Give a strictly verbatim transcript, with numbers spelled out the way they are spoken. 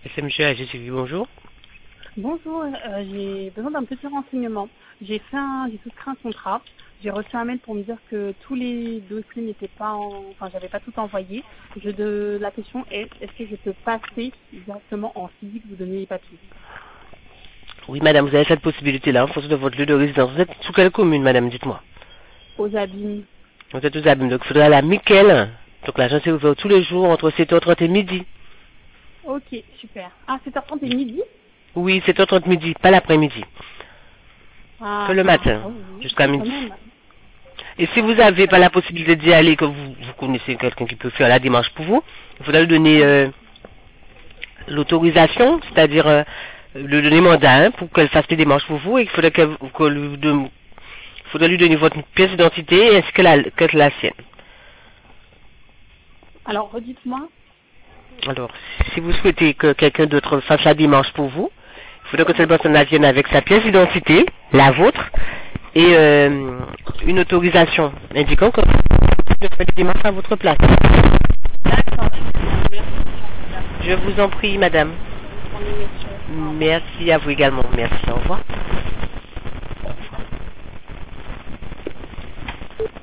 C'est monsieur Agé-Suivi, bonjour. Bonjour, euh, j'ai besoin d'un petit renseignement. J'ai fait un, j'ai souscrit un contrat. J'ai reçu un mail pour me dire que tous les dossiers n'étaient pas en, enfin, j'avais pas tout envoyé. Je de, la question est, est-ce que je peux passer directement en physique, vous donner les papiers? Oui, madame, vous avez cette possibilité-là en fonction de votre lieu de résidence. Vous êtes sous quelle commune, madame, dites-moi? Aux abîmes. Vous êtes aux Abîmes, donc il faudra aller à Mickel. Donc l'agence est ouverte tous les jours entre sept heures trente et midi. Ok, super. Ah, sept heures trente et midi? Oui, sept heures trente midi, pas l'après-midi. Ah, Que le matin, ah, oui, jusqu'à quand midi. même. Et si vous n'avez pas la possibilité d'y aller, que vous, vous connaissez quelqu'un qui peut faire la démarche pour vous, il faudra lui donner euh, l'autorisation, c'est-à-dire euh, le donner mandat hein, pour qu'elle fasse les démarches pour vous et qu'il faudrait qu'elle que lui, de- faudrait lui donner votre pièce d'identité ainsi que la, que la sienne. Alors, redites-moi. Alors, si vous souhaitez que quelqu'un d'autre fasse la démarche pour vous, il faudrait que cette personne vienne avec sa pièce d'identité, la vôtre, et euh, une autorisation indiquant que vous faites les démarches à votre place. D'accord. Merci. Je vous en prie, madame. Merci. Merci à vous également. Merci. Au revoir.